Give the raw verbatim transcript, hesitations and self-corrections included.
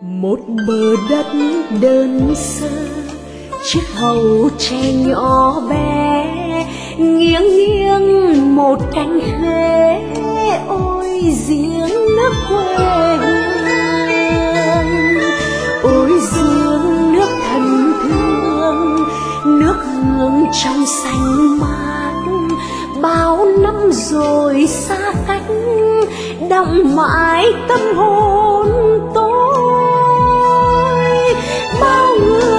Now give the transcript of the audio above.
Một bờ đất đơn sơ, chiếc hầu tre nhỏ bé, nghiêng nghiêng một cánh khế. Ôi giếng nước quê hương, ôi giếng nước thân thương, nước hương trong xanh mát. Bao năm rồi xa cách, đọng mãi tâm hồn tôi. Bao người